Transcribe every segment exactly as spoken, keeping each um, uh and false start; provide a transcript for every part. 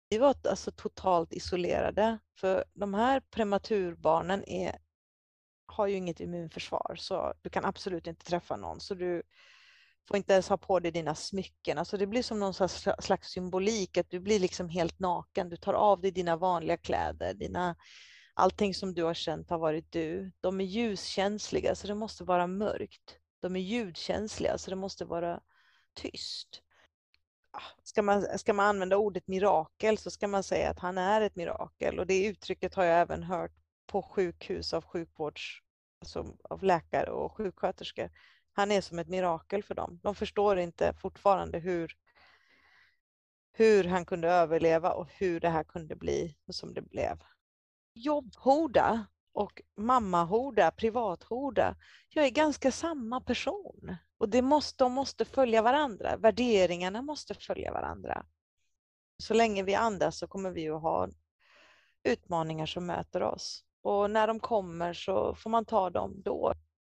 Vi var alltså totalt isolerade, för de här prematurbarnen är, har ju inget immunförsvar, så du kan absolut inte träffa någon. Så du får inte ens ha på dig dina smycken. Alltså det blir som någon slags, slags symbolik, att du blir liksom helt naken. Du tar av dig dina vanliga kläder, dina, allting som du har känt har varit du. De är ljuskänsliga, så det måste vara mörkt. De är ljudkänsliga, så det måste vara tyst. Ska man, ska man använda ordet mirakel, så ska man säga att han är ett mirakel. Och det uttrycket har jag även hört på sjukhus av sjukvårds, alltså av läkare och sjuksköterskor. Han är som ett mirakel för dem. De förstår inte fortfarande hur, hur han kunde överleva och hur det här kunde bli som det blev. Jobbhoda och mammahoda, privathoda, jag är ganska samma person. Och det måste, de måste följa varandra. Värderingarna måste följa varandra. Så länge vi andas så kommer vi att ha utmaningar som möter oss. Och när de kommer så får man ta dem då.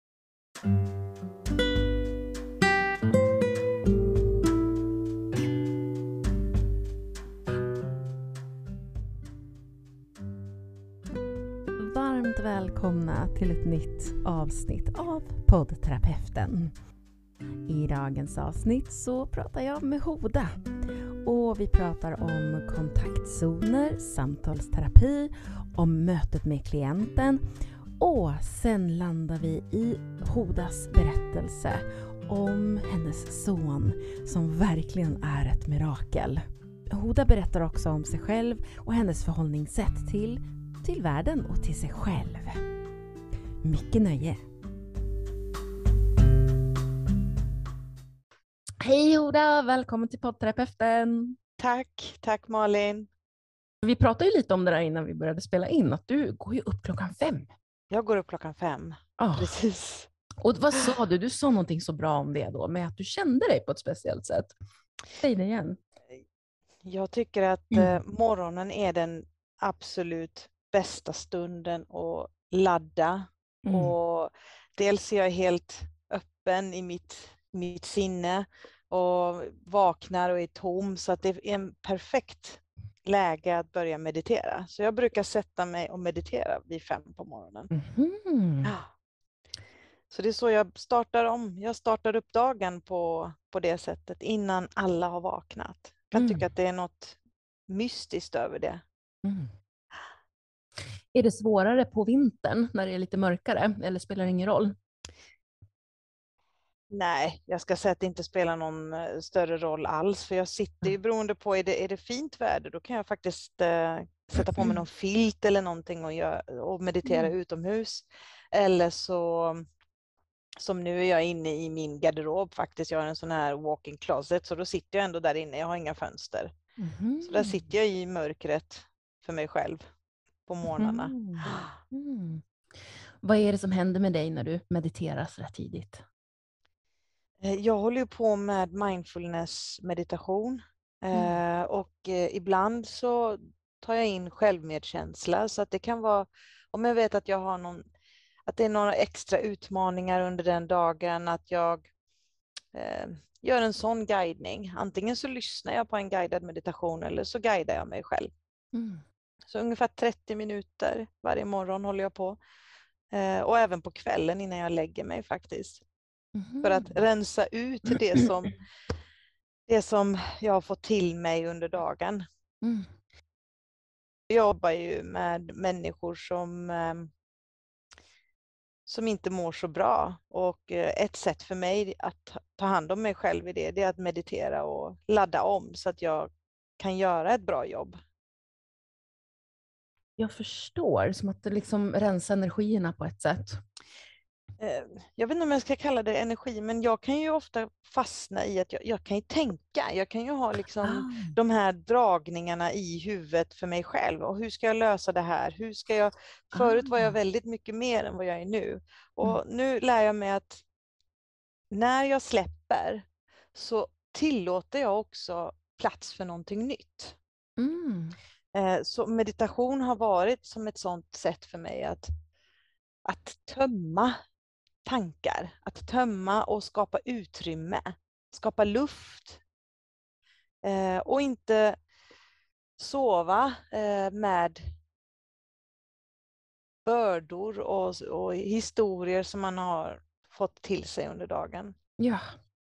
Varmt välkomna till ett nytt avsnitt av poddterapeuten. I dagens avsnitt så pratar jag med Hoda. Och vi pratar om kontaktzoner, samtalsterapi, om mötet med klienten. Och sen landar vi i Hodas berättelse om hennes son som verkligen är ett mirakel. Hoda berättar också om sig själv och hennes förhållningssätt till, till världen och till sig själv. Mycket nöje! Hej Hoda, välkommen till poddterapeuten. Tack, tack Malin. Vi pratade ju lite om det där innan vi började spela in, att du går ju upp klockan fem. Jag går upp klockan fem, Oh. precis. Och vad sa du? Du sa någonting så bra om det då, med att du kände dig på ett speciellt sätt. Säg det igen. Jag tycker att eh, morgonen är den absolut bästa stunden att ladda. Mm. Och dels är jag helt öppen i mitt, mitt sinne och vaknar och är tom, så att det är en perfekt läge att börja meditera. Så jag brukar sätta mig och meditera vid fem på morgonen. Mm. Ja. Så det är så jag startar om. Jag startar upp dagen på, på det sättet innan alla har vaknat. Jag kan Mm. tycka att det är något mystiskt över det. Mm. Är det svårare på vintern när det är lite mörkare, eller spelar det ingen roll? Nej, jag ska säga att det inte spelar någon eh, större roll alls, för jag sitter ju beroende på, är det, är det fint väder, då kan jag faktiskt eh, sätta på mig någon filt eller någonting och, gör, och meditera Mm. utomhus. Eller så, som nu är jag inne i min garderob faktiskt, jag har en sån här walk-in closet, så då sitter jag ändå där inne, jag har inga fönster. Mm. Så där sitter jag i mörkret för mig själv på morgnarna. Mm. Mm. Vad är det som händer med dig när du mediterar så där tidigt? Jag håller ju på med mindfulness meditation Mm. eh, och eh, ibland så tar jag in självmedkänsla, så att det kan vara, om jag vet att jag har någon, att det är några extra utmaningar under den dagen, att jag eh, gör en sån guidning. Antingen så lyssnar jag på en guidad meditation eller så guidar jag mig själv. Mm. Så ungefär trettio minuter varje morgon håller jag på. Eh, och även på kvällen innan jag lägger mig faktiskt. Mm. För att rensa ut det som, det som jag har fått till mig under dagen. Mm. Jag jobbar ju med människor som, eh, som inte mår så bra. Och eh, ett sätt för mig att ta hand om mig själv i det, det är att meditera och ladda om så att jag kan göra ett bra jobb. Jag förstår, som att det liksom rensar energierna på ett sätt. Jag vet inte om jag ska kalla det energi, men jag kan ju ofta fastna i att jag, jag kan ju tänka. Jag kan ju ha liksom Ah. de här dragningarna i huvudet för mig själv. Och hur ska jag lösa det här? Hur ska jag... Förut var jag väldigt mycket mer än vad jag är nu. Och nu lär jag mig att när jag släpper så tillåter jag också plats för någonting nytt. Mm. Så meditation har varit som ett sådant sätt för mig att, att tömma tankar, att tömma och skapa utrymme, skapa luft. Eh, och inte, sova eh, med bördor och, och historier som man har fått till sig under dagen. Ja.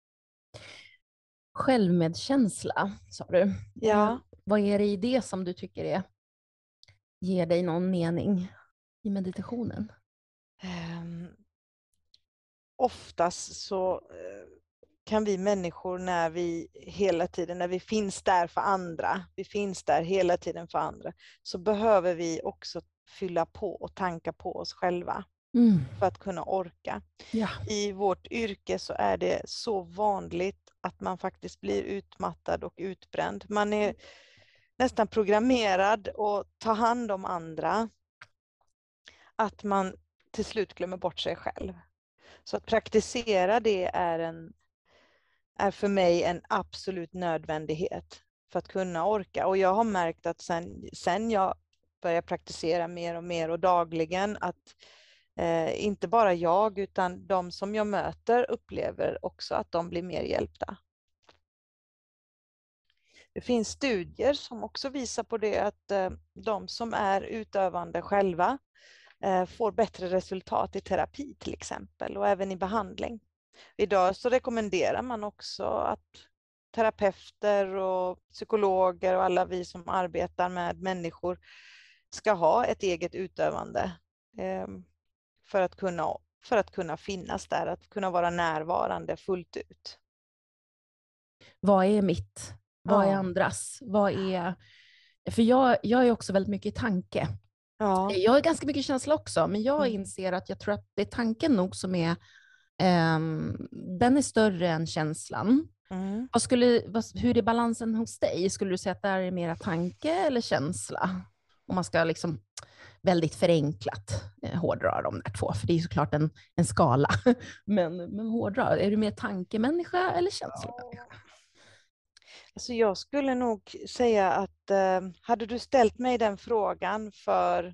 Självmedkänsla, sa du. Eh, Ja. vad är det i det som du tycker är, ger dig någon mening i meditationen? Um, oftast så uh, kan vi människor, när vi hela tiden, när vi finns där för andra, vi finns där hela tiden för andra, så behöver vi också fylla på och tanka på oss själva Mm. för att kunna orka. Ja. I vårt yrke så är det så vanligt att man faktiskt blir utmattad och utbränd. Man är nästan programmerad att ta hand om andra, att man till slut glömmer bort sig själv. Så att praktisera det är, en, är för mig en absolut nödvändighet för att kunna orka. Och jag har märkt att sen, sen jag börjar praktisera mer och mer och dagligen, att eh, inte bara jag utan de som jag möter upplever också att de blir mer hjälpta. Det finns studier som också visar på det, att eh, de som är utövande själva eh, får bättre resultat i terapi till exempel, och även i behandling. Idag så rekommenderar man också att terapeuter och psykologer och alla vi som arbetar med människor ska ha ett eget utövande eh, för att kunna, för att kunna finnas där, att kunna vara närvarande fullt ut. Vad är mitt? Vad är Ja. andras? Vad är... För jag, jag är också väldigt mycket i tanke. Ja. Jag är ganska mycket känsla också, men jag Mm. inser att jag tror att det är tanken nog som är, um, den är större än känslan. Mm. Vad skulle, vad, hur är balansen hos dig? Skulle du säga att det är mera tanke eller känsla? Om man ska liksom väldigt förenklat eh, hårdra de där två, för det är såklart en, en skala. men, men hårdra, är du mer tankemänniska eller känslomänniska? Alltså jag skulle nog säga att eh, hade du ställt mig den frågan för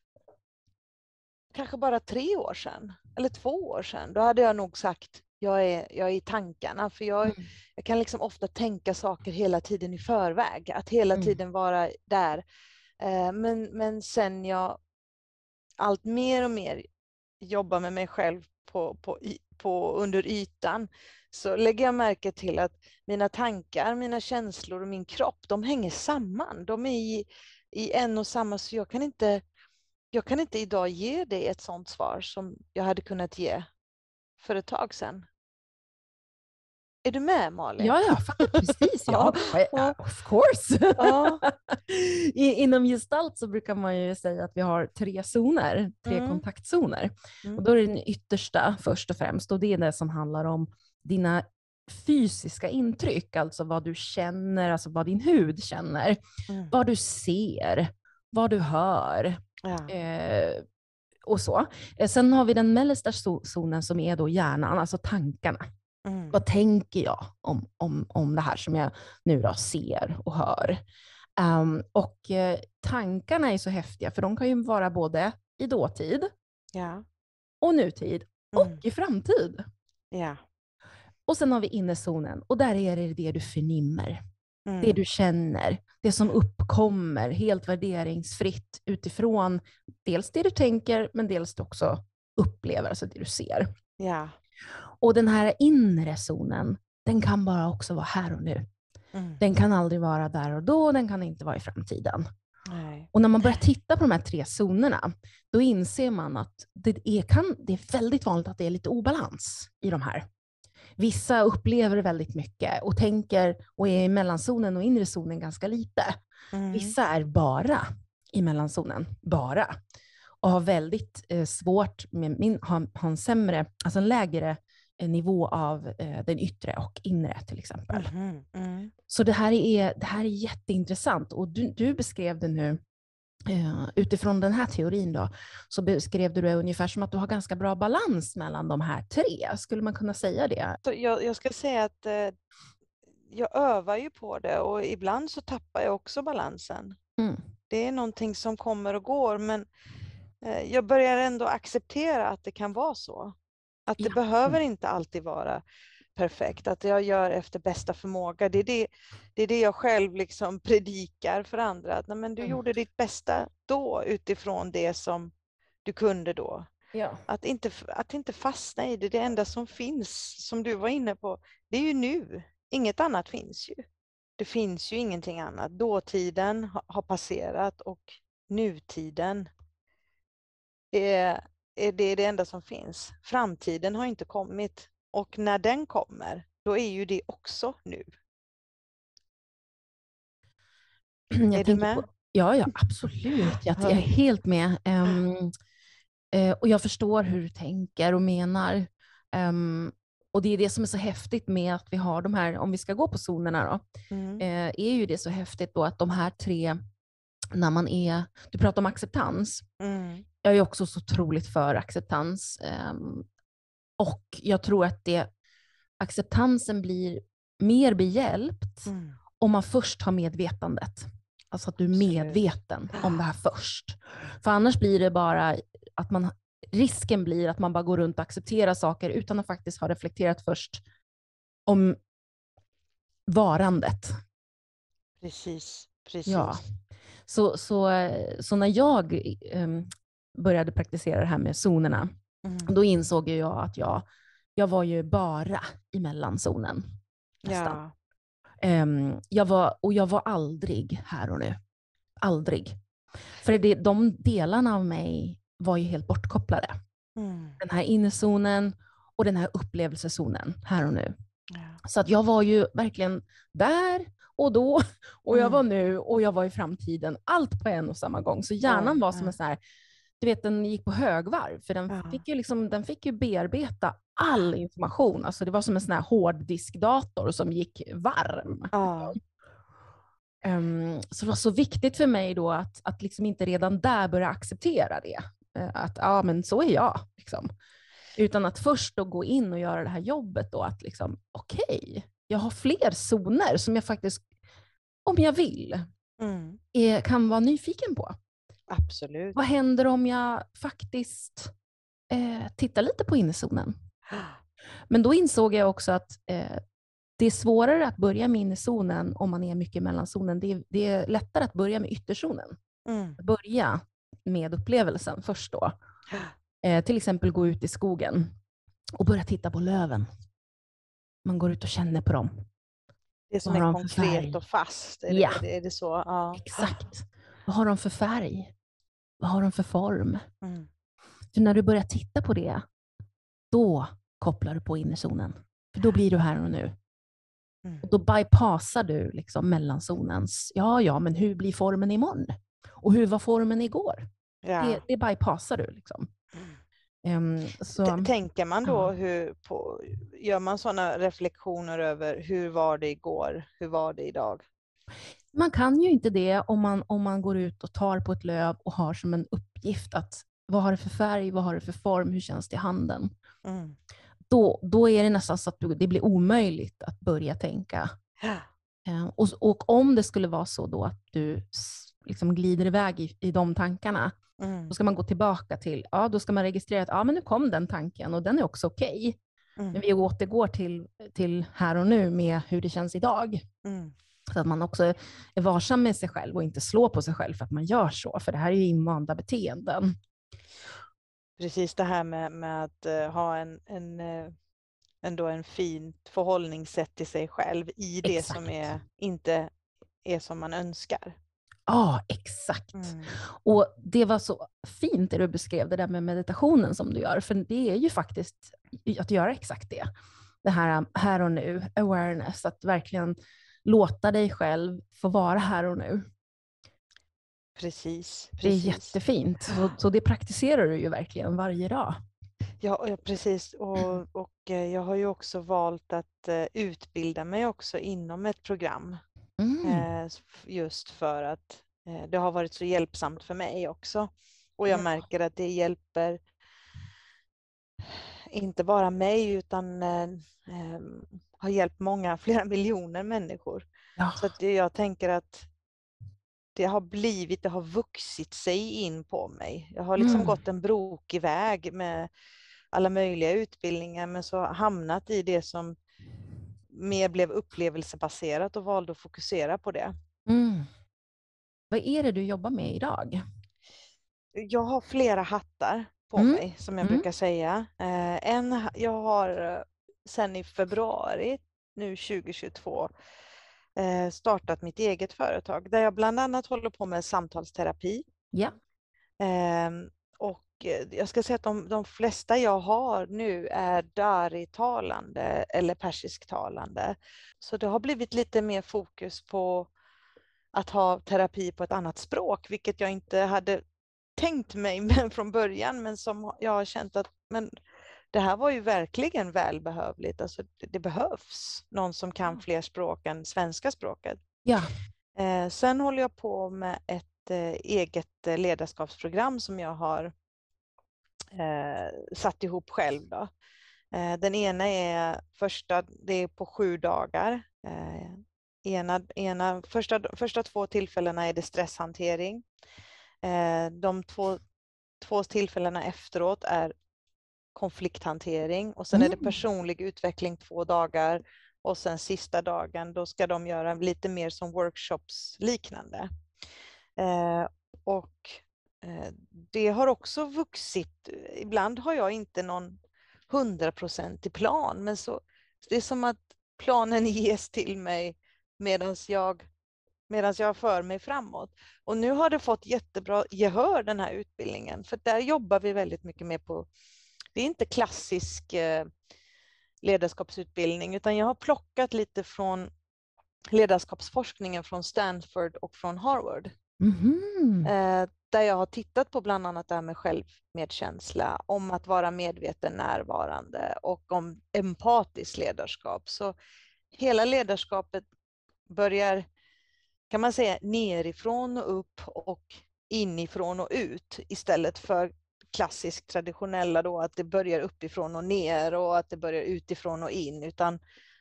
kanske bara tre år sedan eller två år sedan, då hade jag nog sagt jag är, jag är i tankarna, för jag, Mm. jag kan liksom ofta tänka saker hela tiden i förväg, att hela Mm. tiden vara där. Eh, men, men sen jag allt mer och mer jobbar med mig själv på, på, på under ytan, så lägger jag märke till att mina tankar, mina känslor och min kropp, de hänger samman. De är i, i en och samma, så jag kan inte jag kan inte idag ge dig ett sådant svar som jag hade kunnat ge för ett tag sedan. Är du med, Malin? Ja, jag fattar precis. Ja, Ja. of course. Ja. I, inom gestalt så brukar man ju säga att vi har tre zoner, tre Mm. kontaktzoner. Mm. Och då är det den yttersta först och främst, och det är det som handlar om dina fysiska intryck, alltså vad du känner, alltså vad din hud känner, Mm. vad du ser, vad du hör. Ja. Eh, och så. Eh, sen har vi den mellersta zonen som är då hjärnan, alltså tankarna. Mm. Vad tänker jag om, om, om det här som jag nu då ser och hör? Um, och eh, tankarna är så häftiga, för de kan ju vara både i dåtid Ja. och nutid Mm. och i framtid. Ja. Och sen har vi innezonen, och där är det det du förnimmer. Mm. Det du känner, det som uppkommer helt värderingsfritt utifrån dels det du tänker, men dels det också upplever, alltså det du ser. Ja. Och den här inre zonen, den kan bara också vara här och nu. Mm. Den kan aldrig vara där och då, den kan inte vara i framtiden. Nej. Och när man börjar titta på de här tre zonerna, då inser man att det är, kan, det är väldigt vanligt att det är lite obalans i de här. Vissa upplever väldigt mycket och tänker och är i mellanzonen och inre zonen ganska lite. Mm. Vissa är bara i mellanzonen, bara. Och har väldigt eh, svårt, med min, har, har en sämre, alltså en lägre eh, nivå av eh, den yttre och inre till exempel. Mm. Mm. Så det här är, det här är jätteintressant, och du, du beskrev det nu eh, utifrån den här teorin då, så beskrev du det ungefär som att du har ganska bra balans mellan de här tre. Skulle man kunna säga det? Så jag, jag ska säga att eh, jag övar ju på det, och ibland så tappar jag också balansen. Mm. Det är någonting som kommer och går, men eh, jag börjar ändå acceptera att det kan vara så. Att det Ja. behöver inte alltid vara perfekt, att jag gör efter bästa förmåga. Det är det, det, är det jag själv liksom predikar för andra. Att, nej, men du Mm. gjorde ditt bästa då utifrån det som du kunde då. Ja. Att inte, att inte fastna i det, det enda som finns, som du var inne på, det är ju nu. Inget annat finns ju. Det finns ju ingenting annat. Dåtiden ha, har passerat och nutiden är, är det, det enda som finns. Framtiden har inte kommit. Och när den kommer, då är ju det också nu. Jag är du med? På, ja, ja, absolut. Jag, jag är helt med. Um, uh, och jag förstår hur du tänker och menar. Um, och det är det som är så häftigt med att vi har de här, om vi ska gå på zonerna då, Mm. uh, är ju det så häftigt då att de här tre, när man är, du pratar om acceptans. Mm. Jag är också så otroligt för acceptans. Um, och jag tror att det, acceptansen blir mer behjälpt Mm. om man först har medvetandet. Alltså att du är Absolut. medveten om det här först. För annars blir det bara att man, risken blir att man bara går runt och accepterar saker utan att faktiskt ha reflekterat först om varandet. Precis, precis. Ja. Så, så, så när jag um, började praktisera det här med zonerna, Mm. då insåg jag att jag, jag var ju bara i mellanzonen. Nästan. Ja. Um, jag var, och jag var aldrig här och nu. Aldrig. För det, de delarna av mig var ju helt bortkopplade. Mm. Den här innezonen och den här upplevelsezonen här och nu. Ja. Så att jag var ju verkligen där och då och jag Mm. var nu och jag var i framtiden. Allt på en och samma gång. Så hjärnan Ja, var som ja. en sån här, du vet, den gick på högvarv. För den, Ja. fick ju liksom, den fick ju bearbeta all information. Alltså det var som en sån här hårddiskdator som gick varm. Ja. Um, så det var så viktigt för mig då att, att liksom inte redan där börja acceptera det. Uh, att ja, men så är jag. Liksom. Utan att först då gå in och göra det här jobbet då. Att liksom, okej, okay, jag har fler zoner som jag faktiskt, om jag vill, Mm. är, kan vara nyfiken på. Absolut. Vad händer om jag faktiskt eh, tittar lite på innezonen? Men då insåg jag också att eh, det är svårare att börja med innezonen om man är mycket i mellanzonen. Det är, det är lättare att börja med ytterzonen. Mm. Börja med upplevelsen först då. Eh, till exempel gå ut i skogen och börja titta på löven. Man går ut och känner på dem. Det som Vad har är de för konkret färg? och fast. Är, Ja. det, är, det, är det så? Ja. Exakt. Vad har de för färg? Vad har de för form? Mm. För när du börjar titta på det, då kopplar du på innerzonen. För då blir du här och nu. Mm. Och då bypassar du liksom mellanzonens, ja ja, men hur blir formen imorgon? Och hur var formen igår? Ja. Det, det bypassar du liksom. Um, så, T- Tänker man då ja. hur på, gör man sådana reflektioner över hur var det igår, hur var det idag? Man kan ju inte det om man, om man går ut och tar på ett löv och har som en uppgift att vad har det för färg, vad har det för form, hur känns det i handen? Mm. Då, då är det nästan så att du, det blir omöjligt att börja tänka. Ja. Um, och, och om det skulle vara så då att du s- liksom glider iväg i, i de tankarna, Mm. då ska man gå tillbaka till, ja då ska man registrera att ja, men nu kom den tanken och den är också okej. Mm. Men vi återgår till, till här och nu med hur det känns idag. Mm. Så att man också är varsam med sig själv och inte slår på sig själv för att man gör så. För det här är ju invanda beteenden. Precis det här med, med att uh, ha en, en, uh, ändå en fint förhållningssätt till sig själv i det Exakt. som är, inte är som man önskar. Ja, ah, exakt. Mm. Och det var så fint det du beskrev, det där med meditationen som du gör. För det är ju faktiskt att göra exakt det. Det här här och nu, awareness, att verkligen låta dig själv få vara här och nu. Precis, precis. Det är jättefint. Så, så det praktiserar du ju verkligen varje dag. Ja, ja precis. Och, och jag har ju också valt att uh, utbilda mig också inom ett program. Mm. Uh, just för att uh, det har varit så hjälpsamt för mig också. Och jag Ja. märker att det hjälper inte bara mig utan uh, um, har hjälpt många, flera miljoner människor. Ja. Så att det, jag tänker att det har blivit, det har vuxit sig in på mig. Jag har liksom Mm. gått en brokig väg med alla möjliga utbildningar men så hamnat i det som mer blev upplevelsebaserat och valde att fokusera på det. Mm. Vad är det du jobbar med idag? Jag har flera hattar på Mm. mig, som jag Mm. brukar säga. Eh, en, jag har eh, sedan i februari nu tjugohundratjugotvå eh, startat mitt eget företag där jag bland annat håller på med samtalsterapi. Ja. Ehm, och eh, jag ska säga att de, de flesta jag har nu är dari-talande eller persisktalande. Så det har blivit lite mer fokus på att ha terapi på ett annat språk, vilket jag inte hade tänkt mig men från början, men som jag har känt att men det här var ju verkligen välbehövligt. Alltså, det, det behövs någon som kan fler språk än svenska språket. Ja. Eh, sen håller jag på med ett eh, eget eh, ledarskapsprogram som jag har eh, satt ihop själv. Då. Eh, den ena är första, det är på sju dagar. Eh, ena, ena, första, första två tillfällena är det stresshantering. Eh, de två, två tillfällena efteråt är konflikthantering och sen Mm. är det personlig utveckling två dagar och sen sista dagen då ska de göra lite mer som workshops liknande. Eh, och eh, det har också vuxit. Ibland har jag inte någon hundraprocentig plan, men så, det är som att planen ges till mig medan jag medan jag för mig framåt. Och nu har det fått jättebra gehör den här utbildningen, för där jobbar vi väldigt mycket med på, det är inte klassisk eh, ledarskapsutbildning, utan jag har plockat lite från ledarskapsforskningen från Stanford och från Harvard. Mhm. Eh, där jag har tittat på bland annat det här med självmedkänsla, om att vara medveten närvarande och om empatiskt ledarskap. Så hela ledarskapet börjar, kan man säga, nerifrån och upp och inifrån och ut istället för klassiskt traditionella då att det börjar uppifrån och ner och att det börjar utifrån och in, utan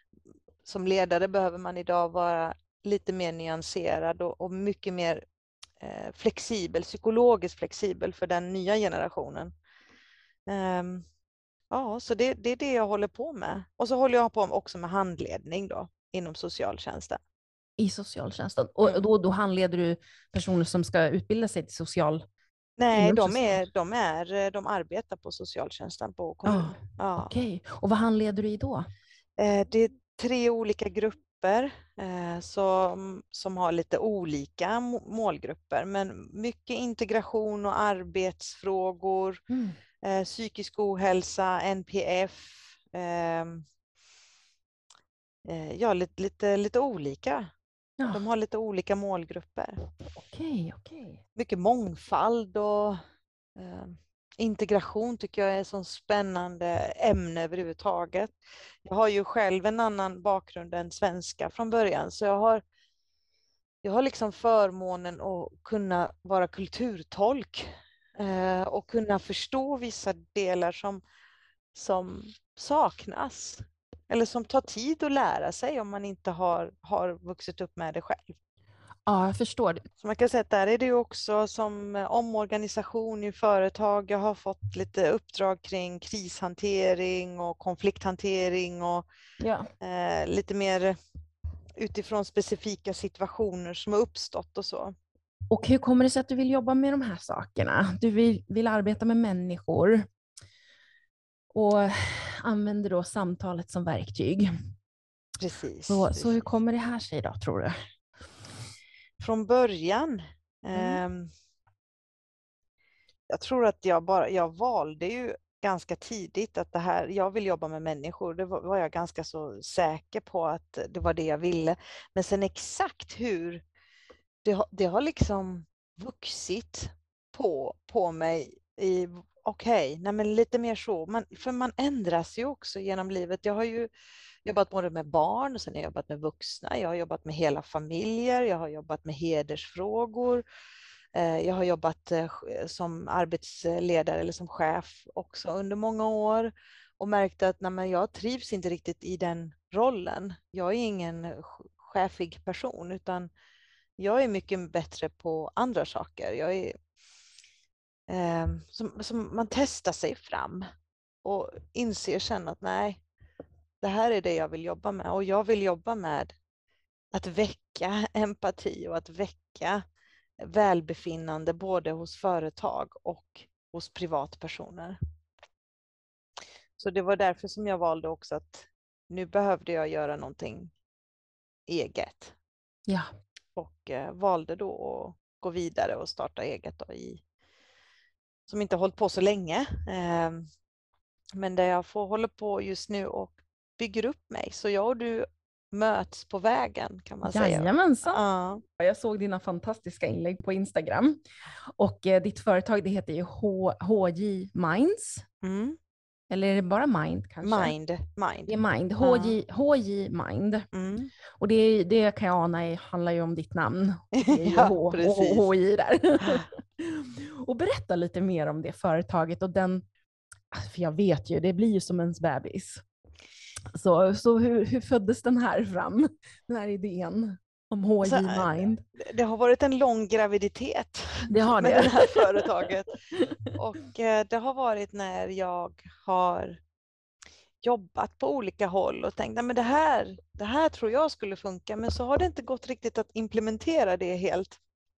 som ledare behöver man idag vara lite mer nyanserad och, och mycket mer eh, flexibel, psykologiskt flexibel för den nya generationen. Um, ja, så det, det är det jag håller på med. Och så håller jag på också med handledning då inom socialtjänsten. I socialtjänsten. Och Mm. då, då handleder du personer som ska utbilda sig till social... Nej, inom de, social- är, de, är, de arbetar på socialtjänsten på kommun. Ja, Ja. okej. Och vad handleder du i då? Eh, det är tre olika grupper eh, som, som har lite olika må- målgrupper, men mycket integration och arbetsfrågor, Mm. eh, psykisk ohälsa, N P F, eh, eh, ja, lite, lite, lite olika. Ja, De har lite olika målgrupper. okej, okej. Mycket mångfald och eh, integration tycker jag är ett så spännande ämne överhuvudtaget. Jag har ju själv en annan bakgrund än svenska från början, så jag har, jag har liksom förmånen att kunna vara kulturtolk eh, och kunna förstå vissa delar som, som saknas eller som tar tid att lära sig om man inte har, har vuxit upp med det själv. Ja, jag förstår. Så man kan säga att där är det ju också som omorganisation i företag. Jag har fått lite uppdrag kring krishantering och konflikthantering och Ja. eh, lite mer utifrån specifika situationer som har uppstått och så. Och hur kommer det sig att du vill jobba med de här sakerna? Du vill, vill arbeta med människor och använder då samtalet som verktyg. Precis. Så, precis. så hur kommer det här sig då, tror du? Från början Mm. eh, jag tror att jag bara, jag valde ju ganska tidigt att det här, jag vill jobba med människor. Det var, var jag ganska så säker på att det var det jag ville. Men sen exakt hur, det, har- det har liksom vuxit på, på mig i, okej, nej men lite mer så. Man, för man ändras ju också genom livet. Jag har ju jobbat både med barn och sen har jag jobbat med vuxna. Jag har jobbat med hela familjer. Jag har jobbat med hedersfrågor. Eh, Jag har jobbat eh, som arbetsledare eller som chef också under många år och märkte att nej, men jag trivs inte riktigt i den rollen. Jag är ingen ch- chefig person, utan jag är mycket bättre på andra saker. Jag är, eh, som, som man testar sig fram och inser sen att nej, det här är det jag vill jobba med. Och jag vill jobba med att väcka empati och att väcka välbefinnande både hos företag och hos privatpersoner. Så det var därför som jag valde också att nu behövde jag göra någonting eget. Ja. Och eh, valde då att gå vidare och starta eget då i, som inte har hållit på så länge. Eh, men där jag får hålla på just nu och bygger upp mig. Så jag och du möts på vägen kan man säga. Jajamensan. Ja. Jag såg dina fantastiska inlägg på Instagram. Och eh, ditt företag, det heter ju H- HJ Minds. Mm. Eller är det bara Mind kanske? Mind. Mind. Det är Mind. H J, H J Mind. Mm. Och det, det kan jag ana är, handlar ju om ditt namn. Det är ju Ja, H, precis. H, J där. Och berätta lite mer om det företaget och den, för jag vet ju, det blir ju som ens bebis. Så, så hur, hur föddes den här fram, den här idén om H J Alltså, Mind? det har varit en lång graviditet Det har med det. det här företaget. Och eh, det har varit när jag har jobbat på olika håll och tänkt att det här, det här tror jag skulle funka, men så har det inte gått riktigt att implementera det helt.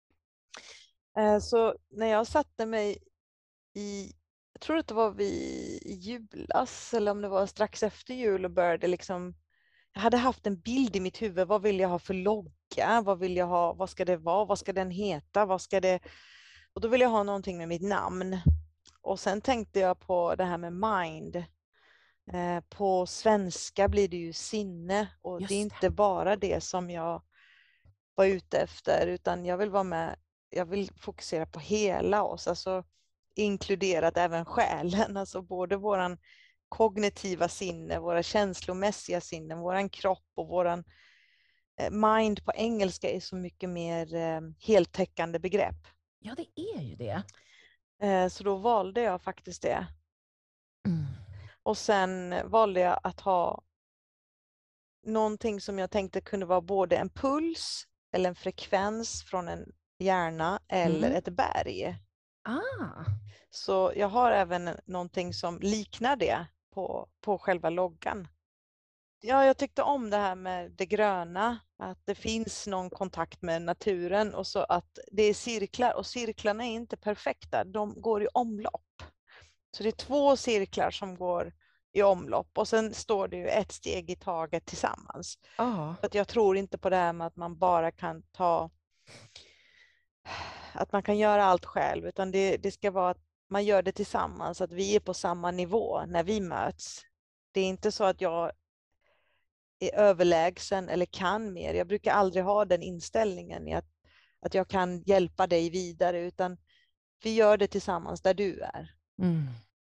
Eh, så när jag satte mig i, jag tror att det var vid julas eller om det var strax efter jul och började liksom, jag hade haft en bild i mitt huvud, vad vill jag ha för logga, vad vill jag ha, vad ska det vara, vad ska den heta, vad ska det, och då vill jag ha någonting med mitt namn. Och sen tänkte jag på det här med mind. Eh, på svenska blir det ju sinne och Just det är det. inte bara det som jag var ute efter, utan jag vill vara med, jag vill fokusera på hela oss, alltså inkluderat även själen, alltså både våran kognitiva sinne, våra känslomässiga sinnen, våran kropp och våran eh, mind på engelska är så mycket mer eh, heltäckande begrepp. Ja, det är ju det. Eh, så då valde jag faktiskt det. Mm. Och sen valde jag att ha någonting som jag tänkte kunde vara både en puls eller en frekvens från en hjärna eller Mm. ett berg. Ah, Så jag har även någonting som liknar det på, på själva loggan. Ja, jag tyckte om det här med det gröna, att det finns någon kontakt med naturen och så att det är cirklar och cirklarna är inte perfekta, de går i omlopp. Så det är två cirklar som går i omlopp och sen står det ju ett steg i taget tillsammans. ah. För att jag tror inte på det här med att man bara kan ta, att man kan göra allt själv, utan det, det ska vara att man gör det tillsammans, att vi är på samma nivå när vi möts. Det är inte så att jag är överlägsen eller kan mer. Jag brukar aldrig ha den inställningen i att, att jag kan hjälpa dig vidare, utan vi gör det tillsammans där du är. Mm.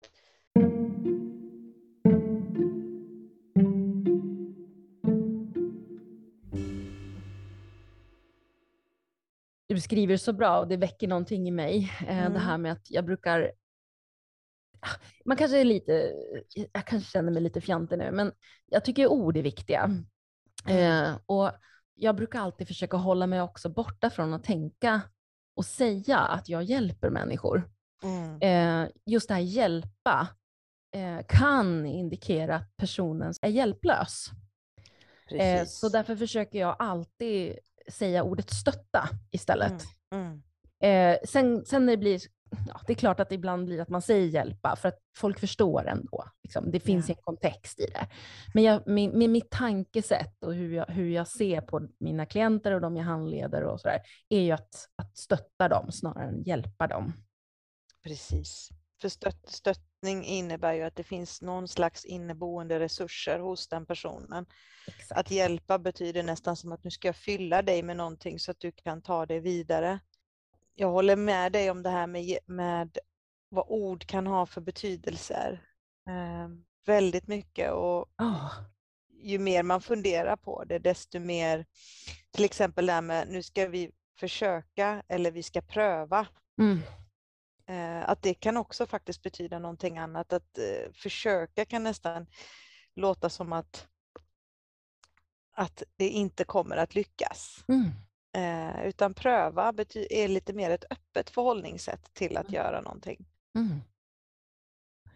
Du beskriver det så bra och det väcker någonting i mig. Mm. Det här med att jag brukar, man kanske är lite, jag kanske känner mig lite fjantig nu, men jag tycker ord är viktiga. Mm. Eh, och jag brukar alltid försöka hålla mig också borta från att tänka och säga att jag hjälper människor. Mm. Eh, just det här hjälpa eh, kan indikera att personen är hjälplös. Eh, så därför försöker jag alltid säga ordet stötta istället. Mm. Mm. Eh, sen, sen det blir, ja, det är klart att det ibland blir att man säger hjälpa för att folk förstår ändå. Liksom. Det finns yeah. en kontext i det. Men jag, med, med mitt tankesätt och hur jag, hur jag ser på mina klienter och de jag handleder och sådär, är ju att, att stötta dem snarare än hjälpa dem. Precis. För stött, stöttning innebär ju att det finns någon slags inneboende resurser hos den personen. Exakt. Att hjälpa betyder nästan som att nu ska jag fylla dig med någonting så att du kan ta det vidare. Jag håller med dig om det här med, med vad ord kan ha för betydelser. Eh, väldigt mycket, och oh. ju mer man funderar på det, desto mer, till exempel det här med nu ska vi försöka eller vi ska pröva. Mm. Eh, att det kan också faktiskt betyda någonting annat. Att eh, försöka kan nästan låta som att att det inte kommer att lyckas. Mm. Eh, utan pröva bety- är lite mer ett öppet förhållningssätt till att mm. göra någonting. Mm.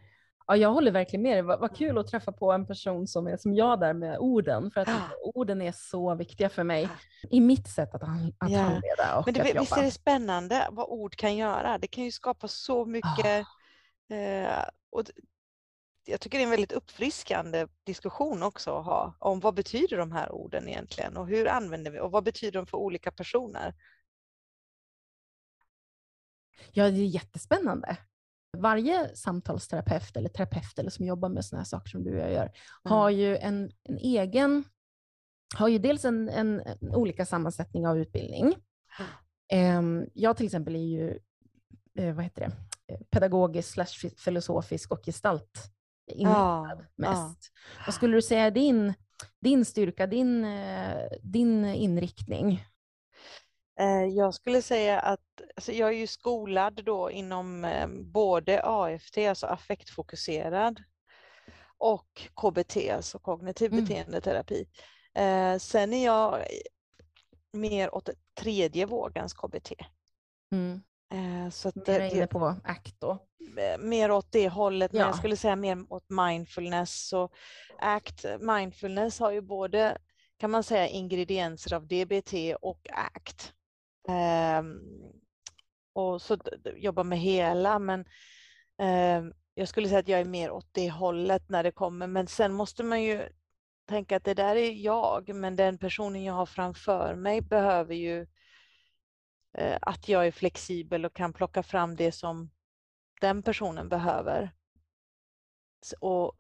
Ja, jag håller verkligen med dig. Vad, vad kul att träffa på en person som är som jag där med orden. För att Ja. orden är så viktiga för mig i mitt sätt att, han, att Ja. handleda och Men det, att visst är jobba. det spännande vad ord kan göra. Det kan ju skapa så mycket. Ah. Eh, och d- jag tycker det är en väldigt uppfriskande diskussion också att ha om vad betyder de här orden egentligen och hur använder vi och vad betyder de för olika personer. Ja, det är jättespännande. Varje samtalsterapeut eller terapeut eller som jobbar med såna här saker som du och jag gör har Mm. ju en, en egen, har ju dels en, en, en olika sammansättning av utbildning. Um, jag till exempel är ju, eh, vad heter det, Eh, pedagogisk slash fi- filosofisk och gestalt inriktad Ja, ja. mest. Vad skulle du säga är din, din styrka, din, eh, din inriktning? Eh, Jag skulle säga att alltså jag är ju skolad då inom eh, både A F T, alltså affektfokuserad, och K B T, alltså kognitiv Mm. beteendeterapi. Eh, sen är jag mer åt tredje vågens K B T. Mm. Eh, så att Mera det, inne på ACT då. det, mer åt det hållet, men Ja. jag skulle säga mer åt mindfulness. Så ACT, mindfulness har ju både, kan man säga, ingredienser av D B T och ACT. Um, och så d- d- jobba med hela, men um, jag skulle säga att jag är mer åt det hållet när det kommer, men sen måste man ju tänka att det där är jag, men den personen jag har framför mig behöver ju uh, att jag är flexibel och kan plocka fram det som den personen behöver. S- Och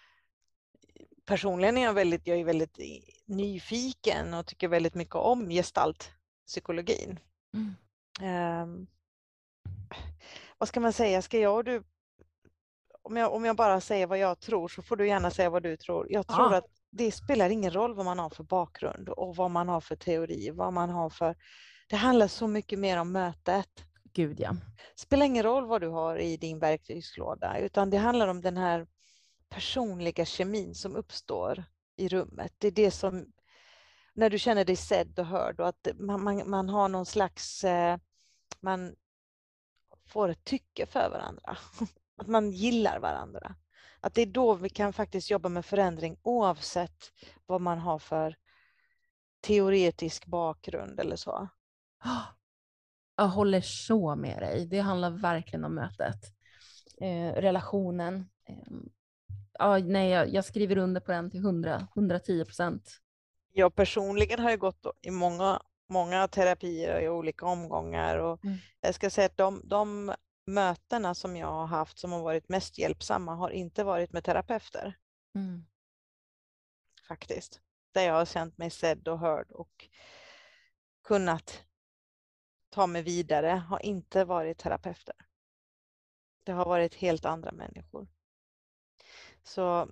personligen är jag väldigt, jag är väldigt i- nyfiken och tycker väldigt mycket om gestaltpsykologin. Mm. Um, vad ska man säga, ska jag och du, om jag, om jag bara säger vad jag tror så får du gärna säga vad du tror. Jag tror Ja. att det spelar ingen roll vad man har för bakgrund och vad man har för teori, vad man har för, det handlar så mycket mer om mötet. Gud ja. Det spelar ingen roll vad du har i din verktygslåda, utan det handlar om den här personliga kemin som uppstår i rummet. Det är det som, när du känner dig sedd och hörd och att man, man, man har någon slags, eh, man får ett tycke för varandra. Att man gillar varandra. Att det är då vi kan faktiskt jobba med förändring oavsett vad man har för teoretisk bakgrund eller så. Jag håller så med dig. Det handlar verkligen om mötet. Eh, relationen. Eh, ja, nej, jag, jag skriver under på den till hundra, hundratio procent. Jag personligen har ju gått i många, många terapier i olika omgångar och Mm. jag ska säga att de, de mötena som jag har haft som har varit mest hjälpsamma har inte varit med terapeuter Mm. faktiskt. Där jag har känt mig sedd och hörd och kunnat ta mig vidare har inte varit terapeuter. Det har varit helt andra människor. Så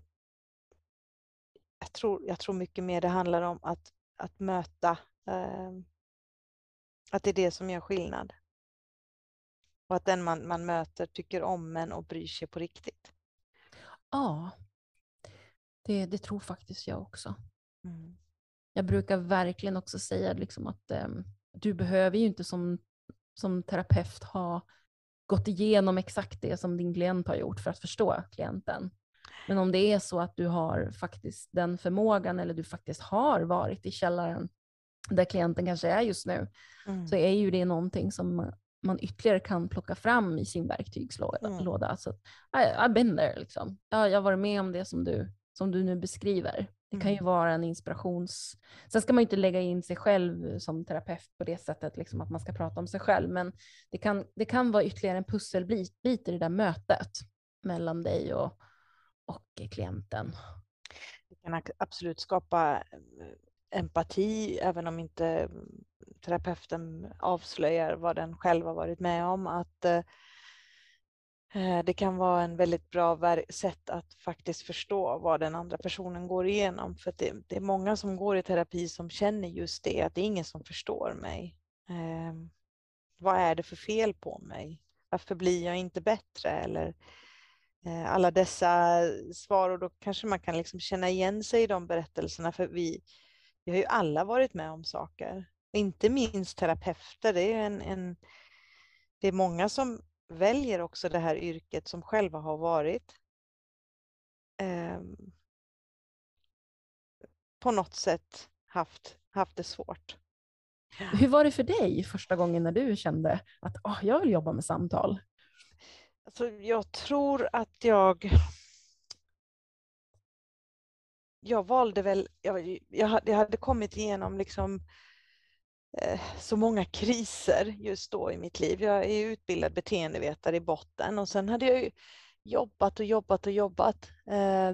jag tror, jag tror mycket mer det handlar om att, att möta, eh, att det är det som gör skillnad. Och att den man, man möter tycker om en och bryr sig på riktigt. Ja, det, det tror faktiskt jag också. Mm. Jag brukar verkligen också säga liksom att eh, du behöver ju inte som, som terapeut ha gått igenom exakt det som din klient har gjort för att förstå klienten. Men om det är så att du har faktiskt den förmågan eller du faktiskt har varit i källaren där klienten kanske är just nu, Mm. så är ju det någonting som man ytterligare kan plocka fram i sin verktygslåda. Mm. Så I, I've been there liksom. Jag, jag har varit med om det som du, som du nu beskriver. Det kan ju Mm. vara en inspirations... Sen ska man ju inte lägga in sig själv som terapeut på det sättet, liksom att man ska prata om sig själv, men det kan, det kan vara ytterligare en pusselbit bit i det där mötet mellan dig och, och klienten. Det kan absolut skapa empati, även om inte terapeuten avslöjar vad den själv har varit med om. Att eh, det kan vara en väldigt bra sätt att faktiskt förstå vad den andra personen går igenom. För det, det är många som går i terapi som känner just det, att det är ingen som förstår mig. Eh, vad är det för fel på mig? Varför blir jag inte bättre? Eller eh, alla dessa svar, och då kanske man kan liksom känna igen sig i de berättelserna, för vi, vi har ju alla varit med om saker. Inte minst terapeuter, det är en, en det är många som väljer också det här yrket som själva har varit eh, på något sätt haft, haft det svårt. Hur var det för dig första gången när du kände att oh, jag vill jobba med samtal? Alltså, jag tror att jag jag valde väl, jag, jag, hade, jag hade kommit igenom liksom eh, så många kriser just då i mitt liv. Jag är utbildad beteendevetare i botten och sen hade jag ju jobbat och jobbat och jobbat. Eh,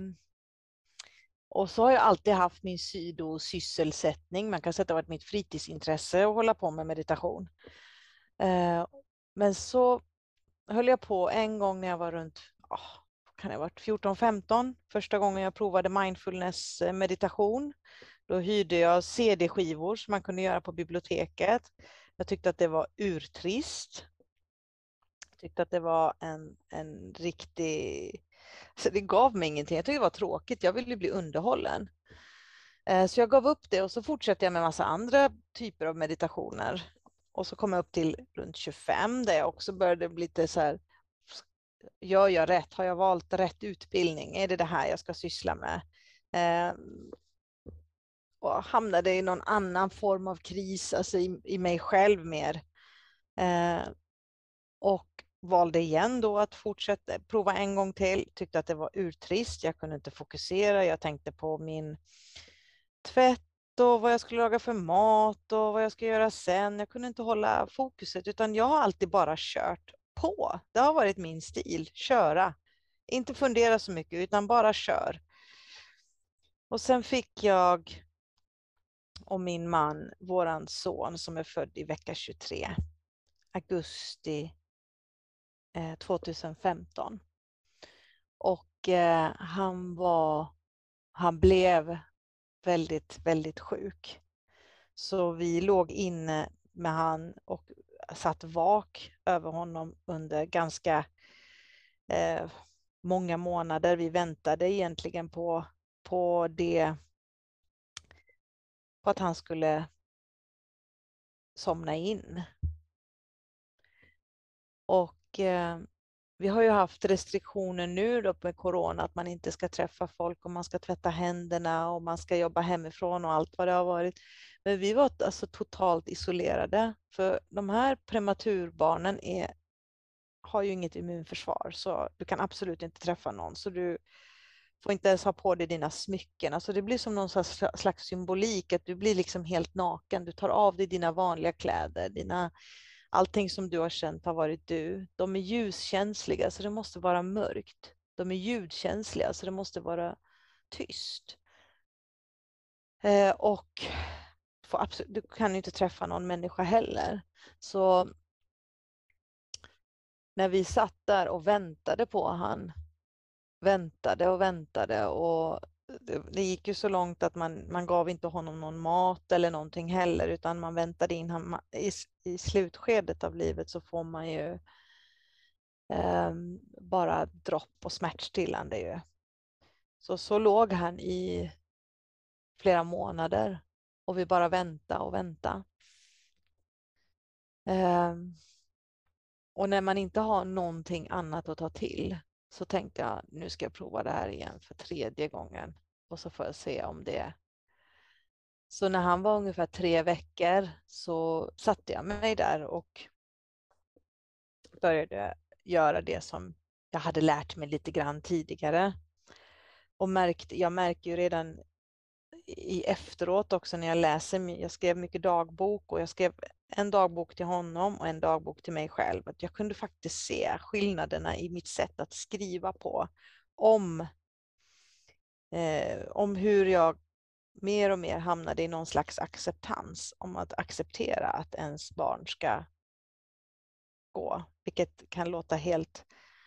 och så har jag alltid haft min sidosysselsättning. Man kan säga att det har varit mitt fritidsintresse att hålla på med meditation. Eh, men så höll jag på en gång när jag var runt, oh, kan det ha varit fjorton femton, första gången jag provade mindfulness meditation. Då hyrde jag C D-skivor som man kunde göra på biblioteket. Jag tyckte att det var urtrist. Jag tyckte att det var en, en riktig... Så det gav mig ingenting. Jag tyckte det var tråkigt. Jag ville bli underhållen. Så jag gav upp det och så fortsatte jag med massa andra typer av meditationer. Och så kom jag upp till runt tjugofem där jag också började bli lite så här, gör jag rätt? Har jag valt rätt utbildning? Är det det här jag ska syssla med? Eh, och hamnade i någon annan form av kris, alltså i, i mig själv mer. Eh, och valde igen då att fortsätta prova en gång till. Tyckte att det var urtrist. Jag kunde inte fokusera. Jag tänkte på min tvätt och vad jag skulle laga för mat och vad jag ska göra sen. Jag kunde inte hålla fokuset utan jag har alltid bara kört på. Det har varit min stil, köra. Inte fundera så mycket utan bara kör. Och sen fick jag och min man, våran son som är född i vecka tjugotre, augusti eh, tjugohundrafemton. Och eh, han var, han blev väldigt, väldigt sjuk. Så vi låg inne med han och satt vak över honom under ganska eh, många månader. Vi väntade egentligen på, på det, på att han skulle somna in. Och eh, vi har ju haft restriktioner nu då med corona, att man inte ska träffa folk och man ska tvätta händerna och man ska jobba hemifrån och allt vad det har varit. Men vi var alltså totalt isolerade, för de här prematurbarnen är, har ju inget immunförsvar, så du kan absolut inte träffa någon, så du får inte ens ha på dig dina smycken. Alltså det blir som någon slags symbolik, att du blir liksom helt naken, du tar av dig dina vanliga kläder, dina allting som du har känt har varit du. De är ljuskänsliga så det måste vara mörkt. De är ljudkänsliga så det måste vara tyst. Eh, och får absolut, du kan ju inte träffa någon människa heller. Så när vi satt där och väntade på han, väntade och väntade och det, det gick ju så långt att man, man gav inte honom någon mat eller någonting heller, utan man väntade in han i, i slutskedet av livet, så får man ju eh, bara dropp och smärtstillande ju. Så, så låg han i flera månader och vi bara väntade och väntade. Eh, och när man inte har någonting annat att ta till, så tänkte jag, nu ska jag prova det här igen för tredje gången och så får jag se om det. Så när han var ungefär tre veckor så satte jag mig där och började göra det som jag hade lärt mig lite grann tidigare. Och märkte, jag märker ju redan i efteråt också när jag läser, jag skrev mycket dagbok och jag skrev en dagbok till honom och en dagbok till mig själv, att jag kunde faktiskt se skillnaderna i mitt sätt att skriva på, om, eh, om hur jag mer och mer hamnade i någon slags acceptans, om att acceptera att ens barn ska gå, vilket kan låta helt,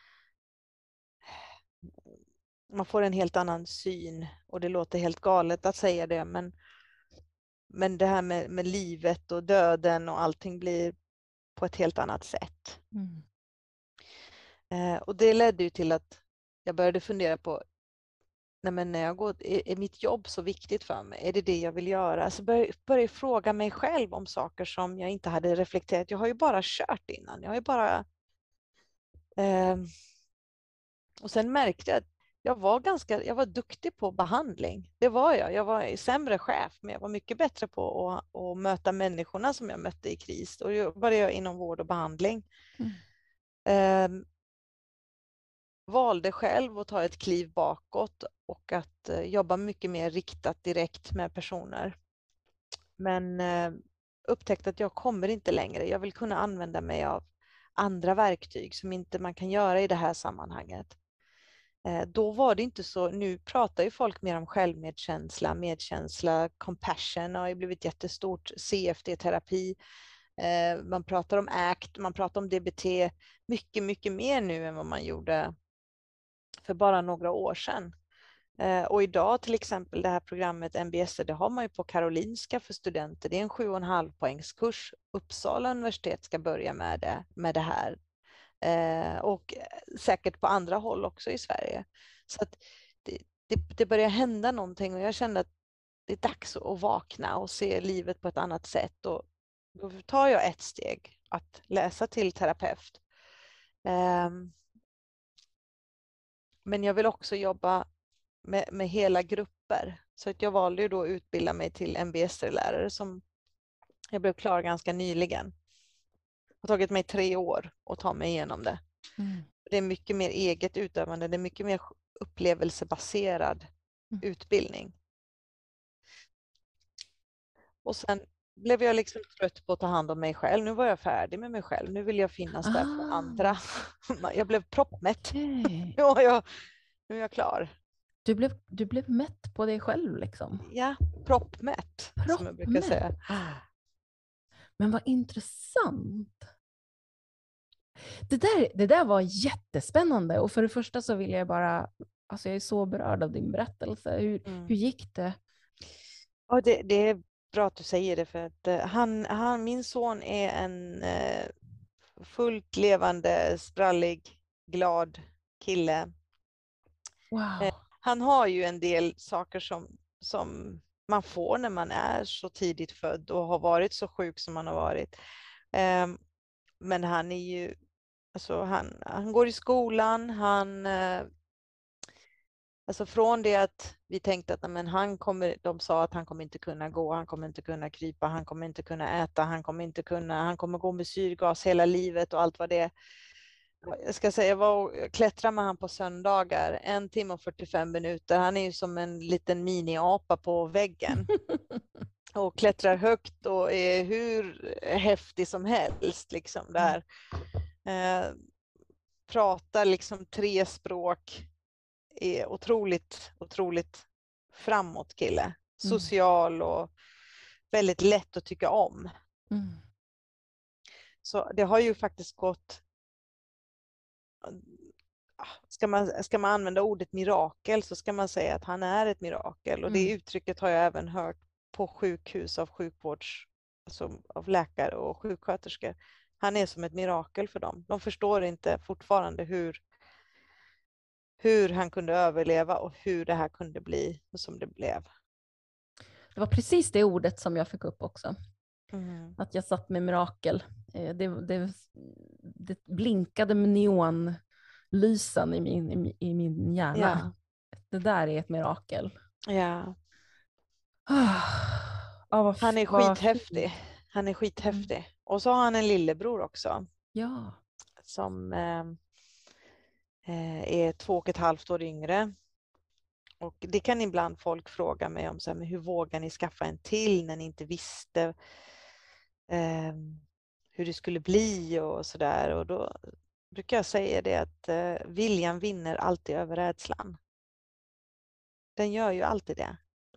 man får en helt annan syn och det låter helt galet att säga det, men, men det här med, med livet och döden och allting blir på ett helt annat sätt. Mm. Eh, och det ledde ju till att jag började fundera på, nej men när jag går, är, är mitt jobb så viktigt för mig? Är det det jag vill göra? Så började jag fråga mig själv om saker som jag inte hade reflekterat. Jag har ju bara kört innan. Jag har ju bara... Eh, och sen märkte jag att jag var ganska, jag var duktig på behandling. Det var jag. Jag var sämre chef, men jag var mycket bättre på att, att möta människorna som jag mötte i kris. Och jag började inom vård och behandling. Mm. Eh, valde själv att ta ett kliv bakåt och att eh, jobba mycket mer riktat direkt med personer. Men eh, upptäckte att jag kommer inte längre. Jag vill kunna använda mig av andra verktyg som inte man kan göra i det här sammanhanget. Eh, då var det inte så, nu pratar ju folk mer om självmedkänsla, medkänsla, compassion har ju blivit jättestort, C F T-terapi. Eh, man pratar om A C T, man pratar om D B T mycket, mycket mer nu än vad man gjorde för bara några år sedan. Eh, och idag till exempel det här programmet M B S R, det har man ju på Karolinska för studenter. Det är en sju och en halv poängskurs. Uppsala universitet ska börja med det, med det här. Eh, och säkert på andra håll också i Sverige. Så att det, det, det börjar hända någonting och jag kände att det är dags att vakna och se livet på ett annat sätt. Och då tar jag ett steg att läsa till terapeut. Eh, men jag vill också jobba med, med hela grupper. Så att jag valde ju då att utbilda mig till M B S R-lärare som jag blev klar ganska nyligen. Det har tagit mig tre år att ta mig igenom det. Mm. Det är mycket mer eget utövande, det är mycket mer upplevelsebaserad Mm. utbildning. Och sen blev jag liksom trött på att ta hand om mig själv. Nu var jag färdig med mig själv. Nu vill jag finnas där för Ah. andra. Jag blev proppmätt. Okay. Nu är jag, nu är jag klar. Du blev, du blev mätt på dig själv liksom? Ja, proppmätt, som jag brukar säga. Men vad intressant. Det där, det där var jättespännande och för det första så vill jag bara, alltså jag är så berörd av din berättelse. Hur, Mm. hur gick det? Ja, det, det är bra att du säger det för att uh, han, han, min son är en uh, fullt levande, sprallig, glad kille. Wow. Uh, han har ju en del saker som, som man får när man är så tidigt född och har varit så sjuk som man har varit. Um, men han är ju, alltså han, han går i skolan, han uh, Alltså från det att vi tänkte att men han kommer, de sa att han kommer inte kunna gå, han kommer inte kunna krypa, han kommer inte kunna äta, han kommer inte kunna, han kommer gå med syrgas hela livet och allt vad det är. Jag ska säga, jag var och klättrade med han på söndagar, en timme och fyrtiofem minuter. Han är ju som en liten mini-apa på väggen och klättrar högt och är hur häftig som helst liksom där. Eh, pratar liksom tre språk. Är otroligt, otroligt framåt kille. Social och väldigt lätt att tycka om. Mm. Så det har ju faktiskt gått, ska man, ska man använda ordet mirakel så ska man säga att han är ett mirakel. Och det Mm. uttrycket har jag även hört på sjukhus av sjukvårds, alltså av läkare och sjuksköterskor. Han är som ett mirakel för dem. De förstår inte fortfarande hur hur han kunde överleva och hur det här kunde bli som det blev. Det var precis det ordet som jag fick upp också. Mm. Att jag satt med mirakel. Det, det, det blinkade med neonlysen i min, i, i min hjärna. Ja. Det där är ett mirakel. Ja. Ah, vad, Han är vad skithäftig. fint. Han är skithäftig. Mm. Och så har han en lillebror också. Ja. Som eh, är två och ett halvt år yngre. Och det kan ibland folk fråga mig om, så här, men hur vågar ni skaffa en till när ni inte visste eh, hur det skulle bli och sådär. Och då brukar jag säga det att eh, viljan vinner alltid över rädslan. Den gör ju alltid det.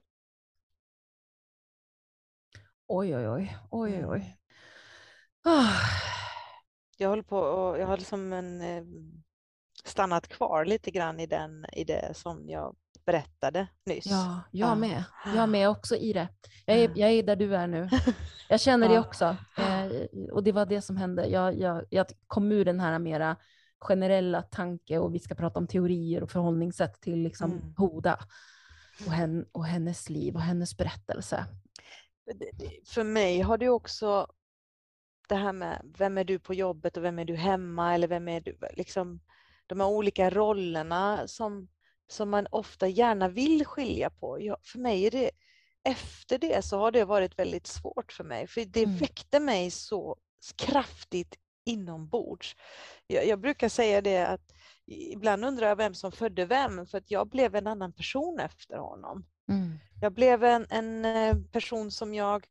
Oj, oj, oj. Oj, oj, oj. Mm. Ah. Jag håller på och jag har liksom en, eh, stannat kvar lite grann i, den, i det som jag berättade nyss. Ja, jag Ah. med. Jag med också i det. Jag är, jag är där du är nu. Jag känner det också. Eh, och det var det som hände. Jag, jag, jag kom ur den här mera generella tanke och vi ska prata om teorier och förhållningssätt till liksom Mm. Hoda och, hen, och hennes liv och hennes berättelse. För mig har det också det här med vem är du på jobbet och vem är du hemma eller vem är du, liksom de här olika rollerna som, som man ofta gärna vill skilja på. Ja, för mig är det, efter det så har det varit väldigt svårt för mig. För det Mm. väckte mig så kraftigt inombords. Jag, jag brukar säga det att ibland undrar jag vem som födde vem, för att jag blev en annan person efter honom. Mm. Jag blev en, en person som jag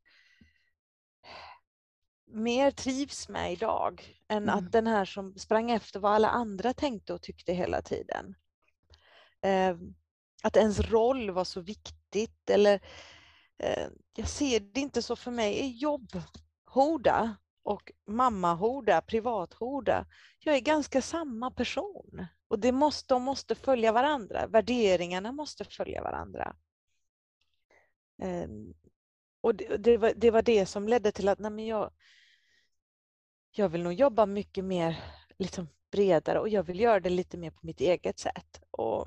mer trivs med idag än Mm. att den här som sprang efter vad alla andra tänkte och tyckte hela tiden. Eh, att ens roll var så viktigt, eller eh, jag ser det inte så för mig. Är jobb Hoda och mamma Hoda, privat Hoda, jag är ganska samma person. Och det måste, de måste följa varandra. Värderingarna måste följa varandra. Eh, och det, det, var, det var det som ledde till att nej, men jag, jag vill nog jobba mycket mer liksom bredare, och jag vill göra det lite mer på mitt eget sätt. Och,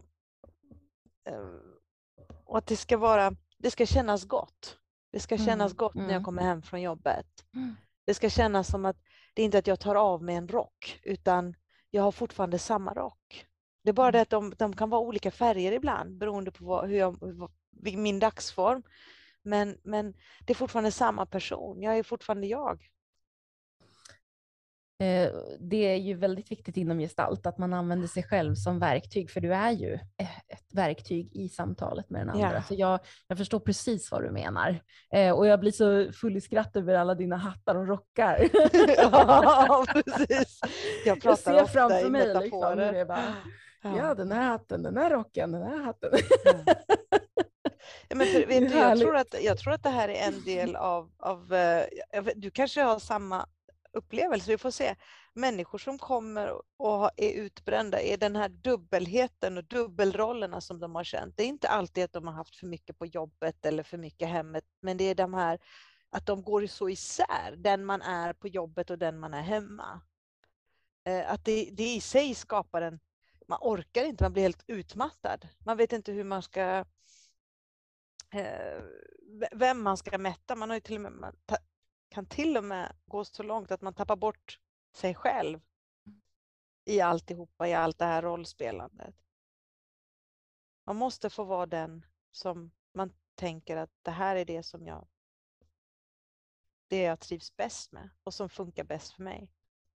och att det ska vara, det ska kännas gott. Det ska kännas Mm. gott Mm. när jag kommer hem från jobbet. Mm. Det ska kännas som att det är inte att jag tar av mig en rock, utan jag har fortfarande samma rock. Det är bara det att de, de kan vara olika färger ibland beroende på vad, hur jag, hur, min dagsform. Men, men det är fortfarande samma person. Jag är fortfarande jag. Eh, det är ju väldigt viktigt inom gestalt att man använder sig själv som verktyg, för du är ju ett verktyg i samtalet med den andra. Ja. Så jag, jag förstår precis vad du menar. Eh, och jag blir så full i skratt över alla dina hattar och rockar. Ja, precis. Jag pratar jag ser ofta framför i mig metaforer. liksom, hur det är bara, Ja. ja, den här hatten, den här rocken, den här hatten. Ja. Ja, men för, vet du, jag, Härligt. tror att, jag tror att det här är en del av, av eh, jag vet, du kanske har samma upplevelse, vi får se. Människor som kommer och är utbrända är den här dubbelheten och dubbelrollerna som de har känt. Det är inte alltid att de har haft för mycket på jobbet eller för mycket hemmet, men det är de här att de går så isär, den man är på jobbet och den man är hemma. Eh, att det, det i sig skapar en, man orkar inte, man blir helt utmattad. Man vet inte hur man ska, eh, vem man ska mätta. Man har ju till och med, man ta, kan till och med gå så långt att man tappar bort sig själv i alltihopa, i allt det här rollspelandet. Man måste få vara den som man tänker att det här är det som jag, det jag trivs bäst med och som funkar bäst för mig.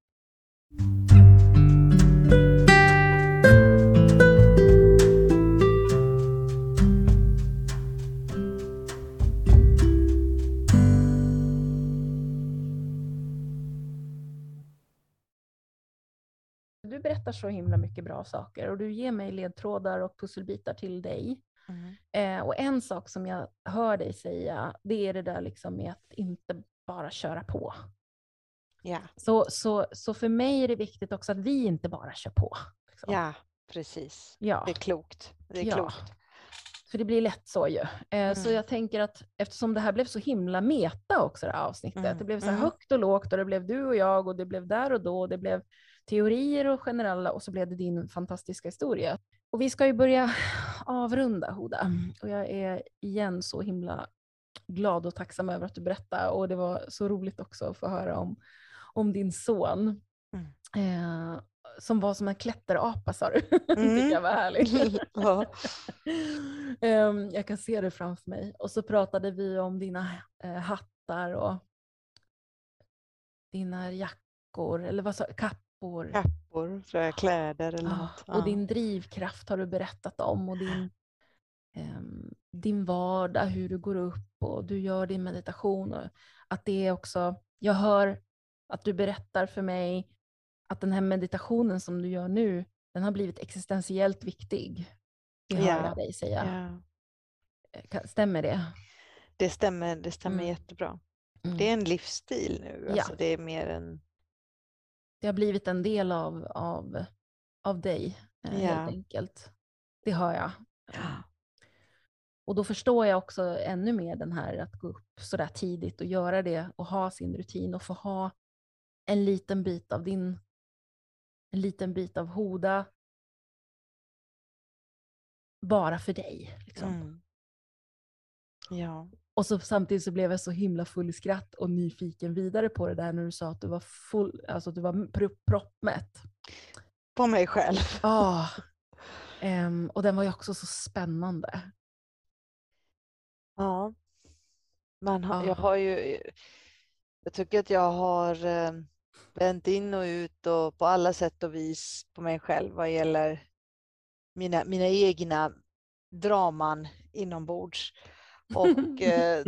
Du berättar så himla mycket bra saker och du ger mig ledtrådar och pusselbitar till dig. Mm. Eh, och en sak som jag hör dig säga, det är det där liksom med att inte bara köra på. Ja. Så, så, så för mig är det viktigt också att vi inte bara kör på. Liksom. Ja, precis. Ja. Det är klokt. Det är Ja. klokt. För det blir lätt så ju. Eh, Mm. Så jag tänker att eftersom det här blev så himla meta också, det här avsnittet. Mm. Det blev så här Mm. högt och lågt och det blev du och jag och det blev där och då. Och det blev teorier och generella och så blev det din fantastiska historia. Och vi ska ju börja avrunda, Hoda. Och jag är igen så himla glad och tacksam över att du berättar. Och det var så roligt också att få höra om, om din son. Mm. Eh, som var som en klätterapa, sa du. Mm. Tycker jag var härligt. Ja. um, jag kan se det framför mig. Och så pratade vi om dina eh, hattar och dina jackor, eller vad sa kappor. Kappor, tror jag, kläder eller Ah, något. och Ja. din drivkraft har du berättat om och din, um, din vardag, hur du går upp och du gör din meditation. Och att det är också, jag hör att du berättar för mig att den här meditationen som du gör nu, den har blivit existentiellt viktig. Det hör Ja. jag dig säga. Ja. Kan- Stämmer det? Det stämmer, det stämmer Mm. jättebra. Mm. Det är en livsstil nu. Ja. Alltså, det är mer en... Det har blivit en del av, av, av dig, eh, Ja. helt enkelt. Det hör jag. Ja. Och då förstår jag också ännu mer den här att gå upp så där tidigt och göra det och ha sin rutin och få ha en liten bit av din, en liten bit av Hoda bara för dig. Liksom. Mm. Ja. Och så samtidigt så blev jag så himla full i skratt och nyfiken vidare på det där när du sa att du var full, alltså att du var pro- proppmätt. På mig själv. Ah. Um, och den var ju också så spännande. Ja, man har, jag Oh. har ju, jag tycker att jag har eh, vänt in och ut och på alla sätt och vis på mig själv vad gäller mina, mina egna draman inombords. Och eh,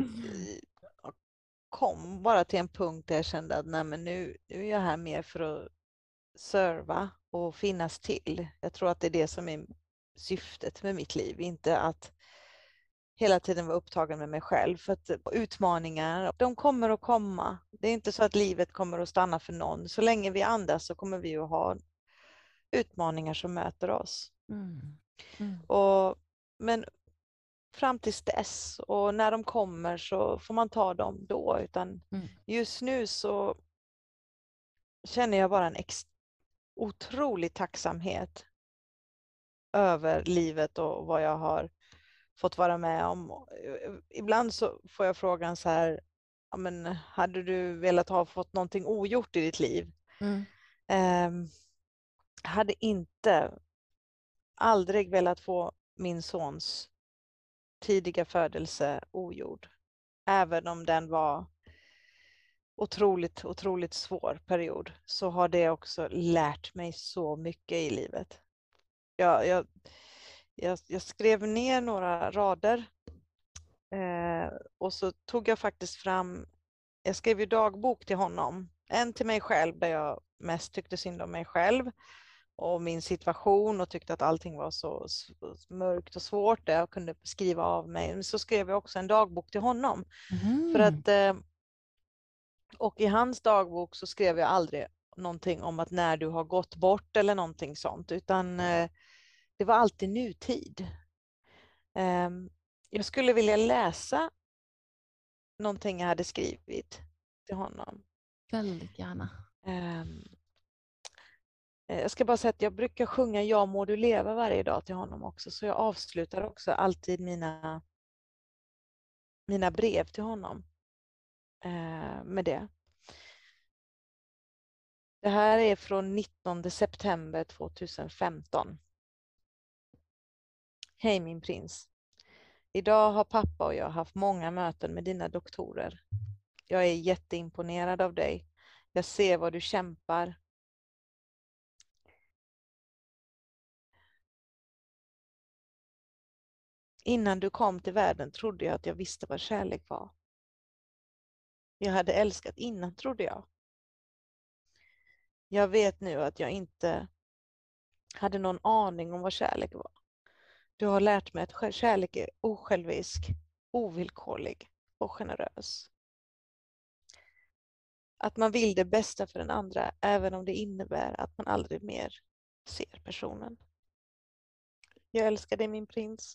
kom bara till en punkt där jag kände att nej, men nu, nu är jag här mer för att serva och finnas till. Jag tror att det är det som är syftet med mitt liv, inte att hela tiden vara upptagen med mig själv. För att utmaningar, de kommer att komma. Det är inte så att livet kommer att stanna för någon. Så länge vi andas så kommer vi att ha utmaningar som möter oss. Mm. Mm. Och, men fram tills dess och när de kommer så får man ta dem då. Utan Mm. just nu så känner jag bara en ex- otrolig tacksamhet över livet och vad jag har fått vara med om. Ibland så får jag frågan så här, ja, men, hade du velat ha fått någonting ogjort i ditt liv? Mm. Eh, hade inte, aldrig velat få min sons tidiga födelse ogjord. Även om den var otroligt, otroligt svår period, så har det också lärt mig så mycket i livet. Jag, jag, jag, jag skrev ner några rader eh, och så tog jag faktiskt fram, jag skrev ju dagbok till honom. En till mig själv där jag mest tyckte synd om mig själv och min situation och tyckte att allting var så mörkt och svårt där jag kunde skriva av mig. Men så skrev jag också en dagbok till honom. Mm. För att, eh, och i hans dagbok så skrev jag aldrig någonting om att när du har gått bort eller någonting sånt, utan eh, det var alltid nutid. Eh, jag skulle vilja läsa någonting jag hade skrivit till honom. Väldigt gärna. Um, jag ska bara säga att jag brukar sjunga Ja må du leva varje dag till honom också, så jag avslutar också alltid mina, mina brev till honom uh, med det. Det här är från nittonde september tjugohundrafemton. Hej min prins. Idag har pappa och jag haft många möten med dina doktorer. Jag är jätteimponerad av dig. Jag ser vad du kämpar. Innan du kom till världen trodde jag att jag visste vad kärlek var. Jag hade älskat innan, trodde jag. Jag vet nu att jag inte hade någon aning om vad kärlek var. Du har lärt mig att kärlek är osjälvisk, ovillkorlig och generös. Att man vill det bästa för den andra även om det innebär att man aldrig mer ser personen. Jag älskar dig min prins.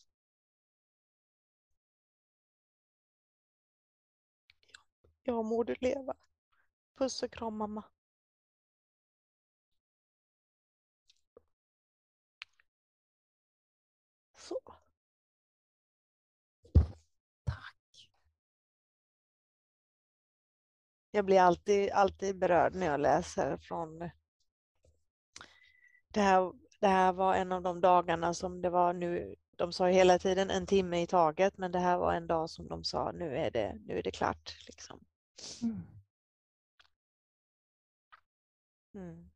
Ja må du leva. Puss och kram mamma. Så. Tack. Jag blir alltid, alltid berörd när jag läser från det här. Det här var en av de dagarna som det var nu. De sa hela tiden en timme i taget, men det här var en dag som de sa nu är det, nu är det klart. Liksom. Mm. Mm.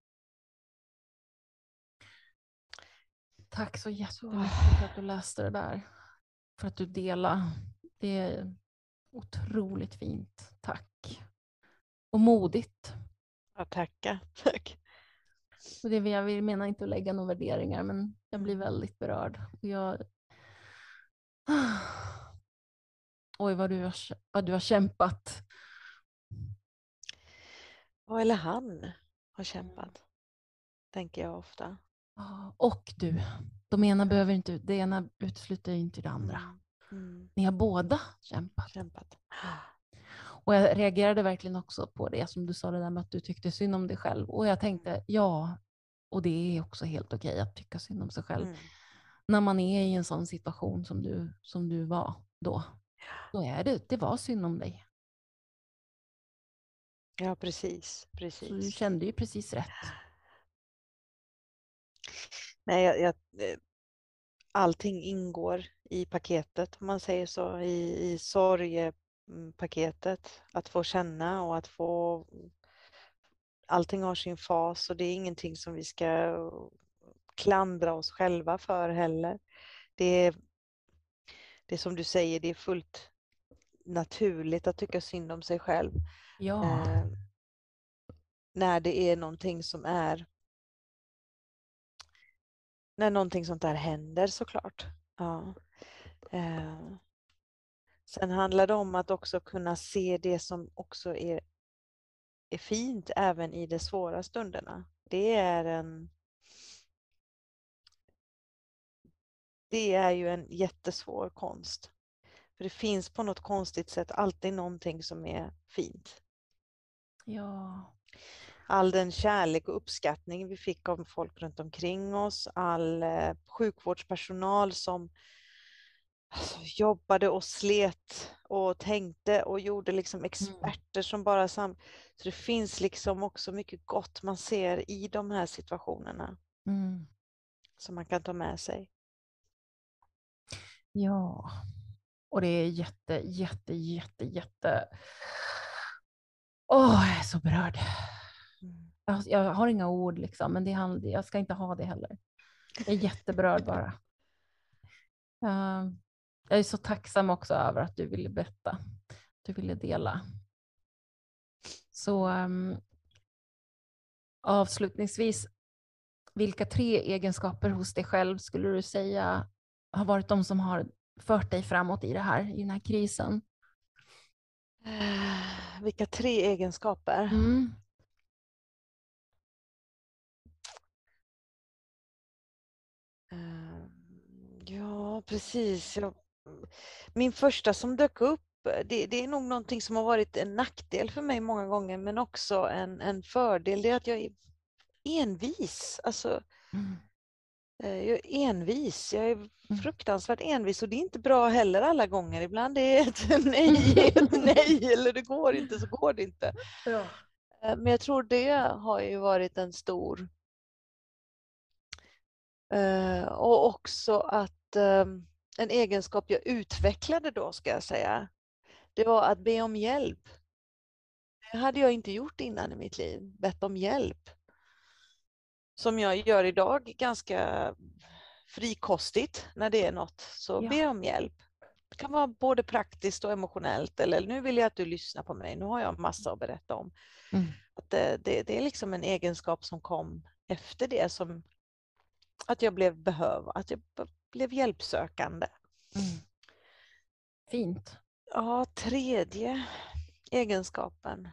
Tack så jättemycket för att du läste det där. För att du delade. Det är otroligt fint. Tack. Och modigt. Ja, tacka. Tack. Och det, jag vill mena inte att lägga några värderingar, men jag blir väldigt berörd. Och jag... Oj, vad du har, vad du har kämpat. Ja, eller han har kämpat, tänker jag ofta. Och du. De ena behöver inte, det ena utesluter inte det andra. Mm. Mm. Ni har båda kämpat. kämpat. Och jag reagerade verkligen också på det som du sa, det där med att du tyckte synd om dig själv. Och jag tänkte, ja, och det är också helt okej att tycka synd om sig själv. Mm. När man är i en sån situation som du, som du var då. Då är det, det var synd om dig. Ja, precis. precis. Så du kände ju precis rätt. Nej, jag, jag, allting ingår i paketet, om man säger så, i, i sorgepaketet. Att få känna och att få, allting har sin fas och det är ingenting som vi ska klandra oss själva för heller. Det är, det är som du säger, det är fullt naturligt att tycka synd om sig själv. Ja. Eh, när det är någonting som är när någonting sånt där händer såklart. Ja. Eh, sen handlar det om att också kunna se det som också är, är fint även i de svåra stunderna. Det är en det är ju en jättesvår konst. För det finns på något konstigt sätt alltid någonting som är fint. Ja. All den kärlek och uppskattning vi fick av folk runt omkring oss, all eh, sjukvårdspersonal som alltså, jobbade och slet och tänkte och gjorde liksom experter mm. som bara sam... Så det finns liksom också mycket gott man ser i de här situationerna. Mm. Som man kan ta med sig. Ja. Och det är jätte, jätte, jätte, jätte... Åh, oh, jag är så berörd. Mm. Jag, jag har inga ord liksom, men det är, jag ska inte ha det heller. Jag är jätteberörd bara. Uh, jag är så tacksam också över att du ville berätta. Du ville dela. Så um, avslutningsvis, vilka tre egenskaper hos dig själv skulle du säga har varit de som har fört dig framåt i det här, i den här krisen? Uh, vilka tre egenskaper? Mm. Uh, ja, precis. Jag, min första som dök upp, det, det är nog någonting som har varit en nackdel för mig många gånger, men också en, en fördel. Det är att jag är envis. Alltså, mm. Jag är envis. Jag är fruktansvärt envis och det är inte bra heller alla gånger. Ibland är ett nej ett nej eller det går inte så går det inte. Ja. Men jag tror det har ju varit en stor och också att en egenskap jag utvecklade då ska jag säga. Det var att be om hjälp. Det hade jag inte gjort innan i mitt liv. Bett om hjälp. Som jag gör idag ganska frikostigt när det är något. Så ja. Be om hjälp. Det kan vara både praktiskt och emotionellt. Eller nu vill jag att du lyssnar på mig. Nu har jag massa att berätta om. Mm. Att det, det, det är liksom en egenskap som kom efter det. Som att jag blev behöv. Att jag blev hjälpsökande. Mm. Fint. Ja, tredje egenskapen.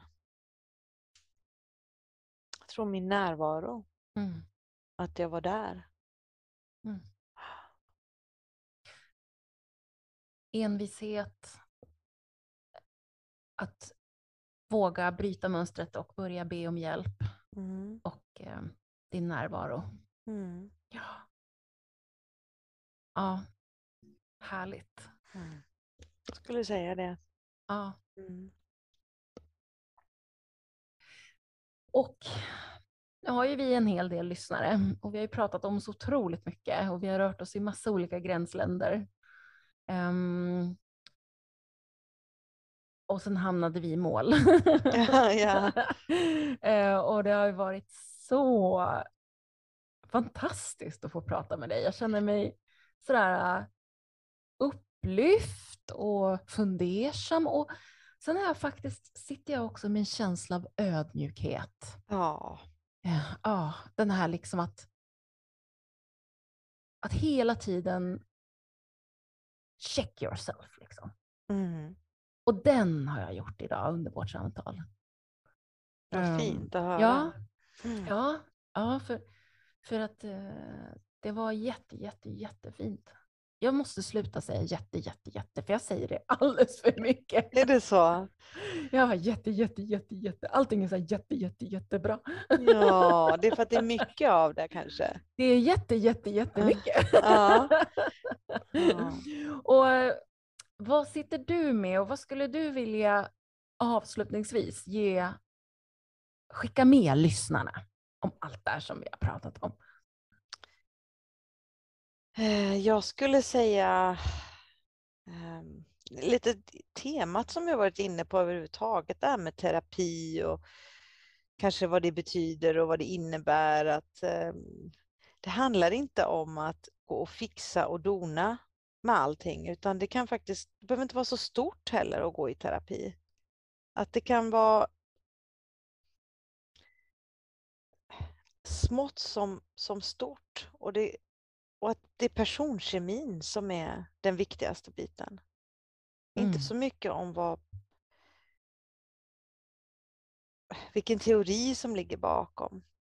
Jag tror min närvaro. Mm. Att jag var där. Mm. Envishet. Att våga bryta mönstret och börja be om hjälp. Mm. Och eh, din närvaro. Mm. Ja. Ja. Härligt. Mm. Jag skulle säga det. Ja. Mm. Och nu har ju vi en hel del lyssnare och vi har ju pratat om så otroligt mycket och vi har rört oss i massa olika gränsländer. Um, och sen hamnade vi i mål. Ja, ja. uh, och det har ju varit så fantastiskt att få prata med dig. Jag känner mig sådär upplyft och fundersam och sen har jag faktiskt, sitter jag också med en känsla av ödmjukhet. Ja. Ja, ja, den här liksom att att hela tiden check yourself liksom. Mm. Och den har jag gjort idag under vårt samtal. Vad um, fint att höra. Ja, mm. ja, ja för, för att uh, det var jätte, jätte, jättefint. Jag måste sluta säga jätte, jätte, jätte, för jag säger det alldeles för mycket. Är det så? Jag var jätte, jätte, jätte, jätte. Allting är så här jätte, jätte, jättebra. Ja, det är för att det är mycket av det kanske. Det är jätte, jätte, jättemycket. Ja. Ja. Och vad sitter du med och vad skulle du vilja avslutningsvis ge, skicka med lyssnarna om allt det här som vi har pratat om? Eh, jag skulle säga eh, lite temat som jag varit inne på överhuvudtaget, det här med terapi och kanske vad det betyder och vad det innebär. Att eh, det handlar inte om att gå och fixa och dona med allting, utan det kan faktiskt, det behöver inte vara så stort heller att gå i terapi. Att det kan vara smått som, som stort, och, det, och att det är personkemin som är den viktigaste biten. Mm. Inte så mycket om vad, vilken teori som ligger bakom.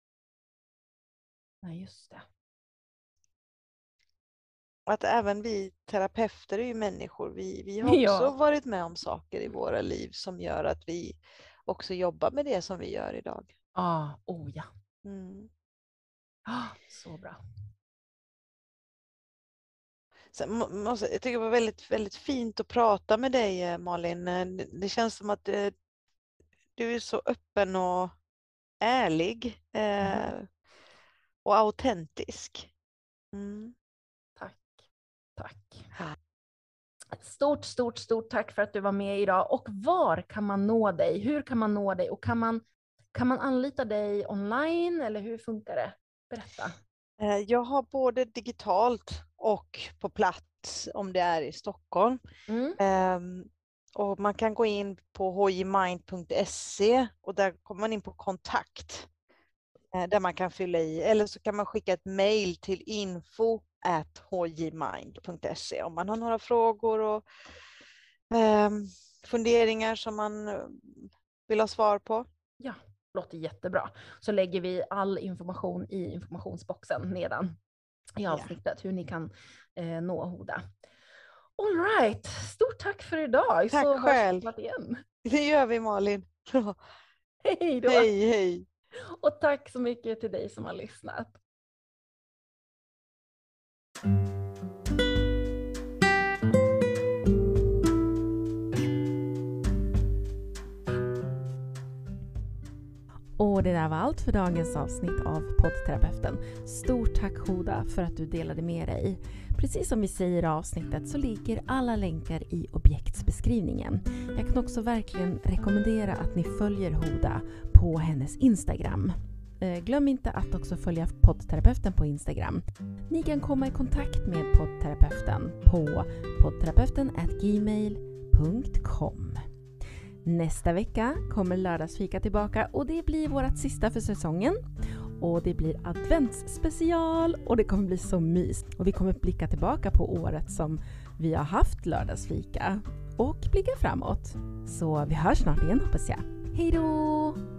Ja, just det. Och att även vi terapeuter är ju människor. Vi, vi har också Ja. varit med om saker i våra liv som gör att vi också jobbar med det som vi gör idag. Ah, oh ja. Mm. Ah, så bra. Sen må- måste, jag tycker det var väldigt, väldigt fint att prata med dig, Malin. Det, det känns som att eh, du är så öppen och ärlig eh, Mhm. och autentisk. Mm. Tack. Tack. Stort, stort, stort tack för att du var med idag. Och var kan man nå dig? Hur kan man nå dig? Och kan man, kan man anlita dig online eller hur funkar det? Berätta. Eh, Jag har både digitalt och på plats om det är i Stockholm. Mm. Ehm, och man kan gå in på h j mind punkt se och där kommer man in på kontakt eh, där man kan fylla i, eller så kan man skicka ett mejl till info at h j mind punkt se om man har några frågor och ehm, funderingar som man eh, vill ha svar på. Ja, låter jättebra. Så lägger vi all information i informationsboxen nedan i Ja. avsnittet hur ni kan eh, nå Hoda. All right, stort tack för idag. Tack så själv. hörs vi snart igen. Det gör vi, Malin. Hej då. Hej, hej. Och tack så mycket till dig som har lyssnat. Och det där var allt för dagens avsnitt av Poddterapeuten. Stort tack Hoda för att du delade med dig. Precis som vi säger i avsnittet så ligger alla länkar i objektsbeskrivningen. Jag kan också verkligen rekommendera att ni följer Hoda på hennes Instagram. Glöm inte att också följa Poddterapeuten på Instagram. Ni kan komma i kontakt med Poddterapeuten på poddterapeuten at gmail punkt com. Nästa vecka kommer lördagsfika tillbaka och det blir vårt sista för säsongen. Och det blir adventsspecial och det kommer bli så mys. Och vi kommer blicka tillbaka på året som vi har haft lördagsfika och blicka framåt. Så vi hörs snart igen hoppas jag. Hej då!